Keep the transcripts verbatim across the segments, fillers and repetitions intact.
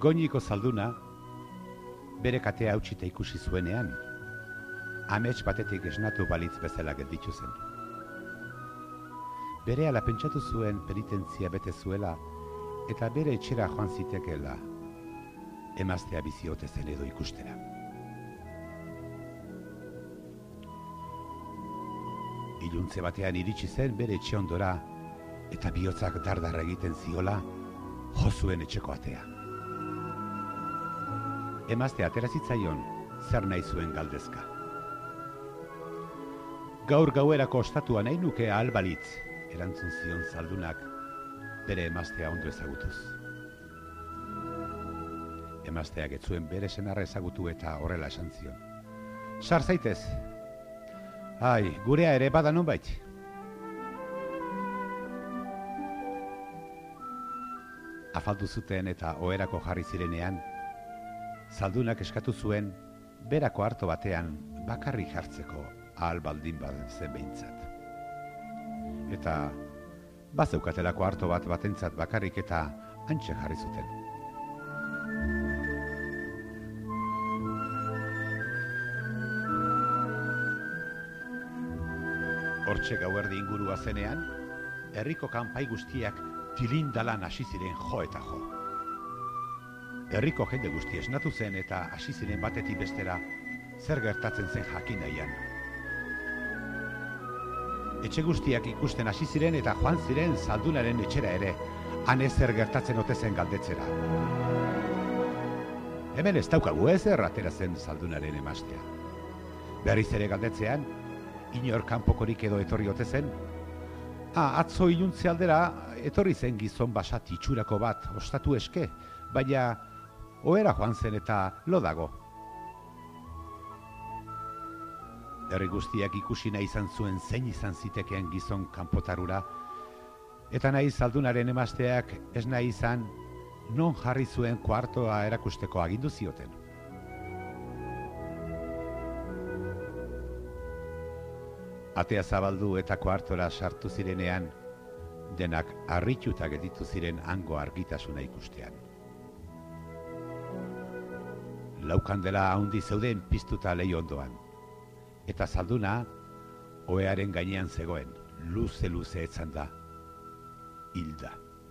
Goñiko zalduna bere katea hautsita ikusi zuenean, amets batetik esnatu balitz bezala gelditu zen. Berehala pentsatu zuen penitentzia bete zuela eta bere etxera joan zitekeela, emaztea bizi ote zen edo ikustera. Iluntze batean iritsi zen bere etxe ondora eta bihotzak dardarra egiten ziola jo zuen etxeko atea. Emazte atera zitzaion zer nahi zuen galdezka. Gaur gauerako ostatua nahi nuke ahal balitz, erantzun zion zaldunak bere emaztea ondo ezagutuz. Emazteak ez zuen bere senarra ezagutu eta horrela esan zion. Sar zaitez! Ai, gurea ere bada nonbait. Afaldu zuten eta oherako jarri zirenean, zaldunak eskatu zuen berako harto batean bakarrik jartzeko ahal baldin bat zen behintzat. Eta bazeukatelako harto bat batentzat bakarrik eta hantxe jarri zuten. Hortxe gauerdi ingurua zenean, herriko kanpai guztiak tilindalan hasi ziren jo eta jo. Herriko jende guzti esnatu zen eta hasi ziren batetik bestera zer gertatzen zen jakin nahian. Etxe guztiak ikusten hasi ziren eta joan ziren zaldunaren etxera ere, han ezer gertatzen ote zen galdetzera. Hemen ez daukagu ezer atera zen zaldunaren emaztea. Berriz ere galdetzean, inor kanpokorik edo etorri ote zen. Ah, atzo iluntze aldera etorri zen gizon basat itxurako bat ostatu eske, baina ohera joan zen eta lo dago. Herri guztiak ikusi nahi izan zuen zein izan zitekeen gizon kanpotarura, eta nahi zaldunaren emazteak ez nahi izan non jarri zuen kuartoa erakusteko agindu zioten. Atea zabaldu eta kuartora sartu zirenean, denak harrituta gelditu ziren hango argitasuna ikustean. Lau kandela handi zeuden piztuta leiho ondoan, eta zalduna ohearen gainean zegoen, luze-luze etzan da, hilda.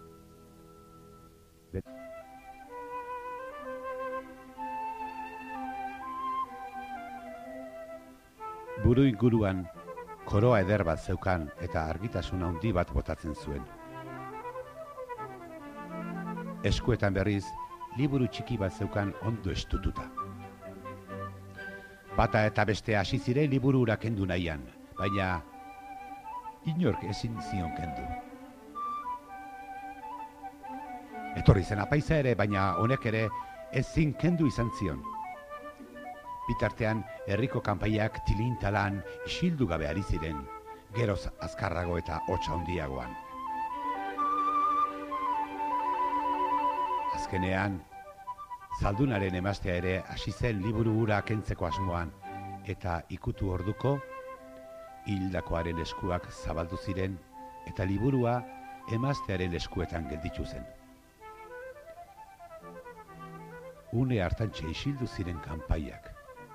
Buru inguruan koroa eder bat zeukan eta argitasun handi bat botatzen zuen. Eskuetan berriz, liburu txiki bat zeukan ondo estututa. Bata eta beste hasi ziren liburu hura kendu nahian, baina inork ezin zion kendu. Etorri zen apaiza ere, baina honek ere ezin kendu izan zion. Bitartean, herriko kanpaiak tilintalan isildu gabe ari ziren, geroz azkarrago eta hotsa handiagoan. Azkenean, zaldunaren emaztea ere hasi zen liburu hura kentzeko asmoan, eta ikutu orduko, hildakoaren eskuak zabaldu ziren, eta liburua emaztearen eskuetan gelditu zen. Une hartantxe isildu ziren kanpaiak.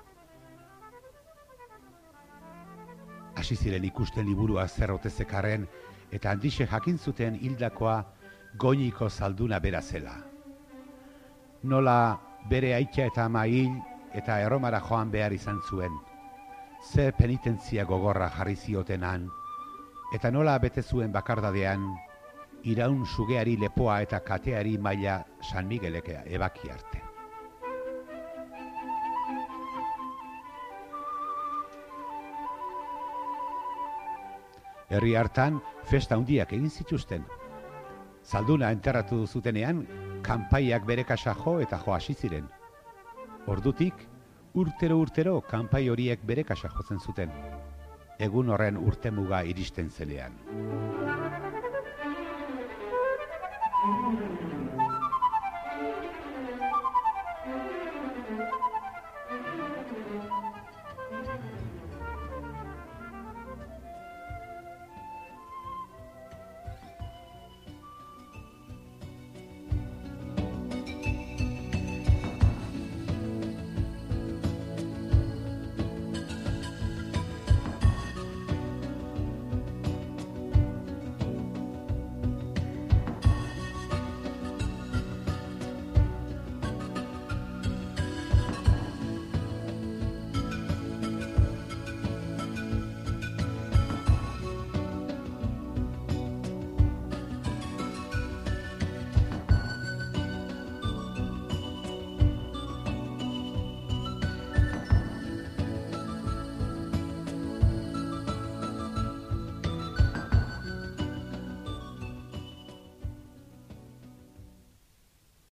Hasi ziren ikusten liburua zer ote zekarren, eta handixe jakin zuten hildakoa Goñiko zalduna bera zela. Nola bere aita eta ama hil eta Erromara joan behar izan zuen, zer penitentzia gogorra jarri zioten han, eta nola bete zuen bakardadean, iraun sugeari lepoa eta kateari maila San Miguelek ebaki arte. Herri hartan festa handiak egin zituzten. Zalduna enterratu zutenean, kanpaiak bere kasa jo eta jo hasi ziren. Ordutik, urtero-urtero kanpai horiek bere kasa jotzen zuten. Egun horren urtemuga iristen zenean.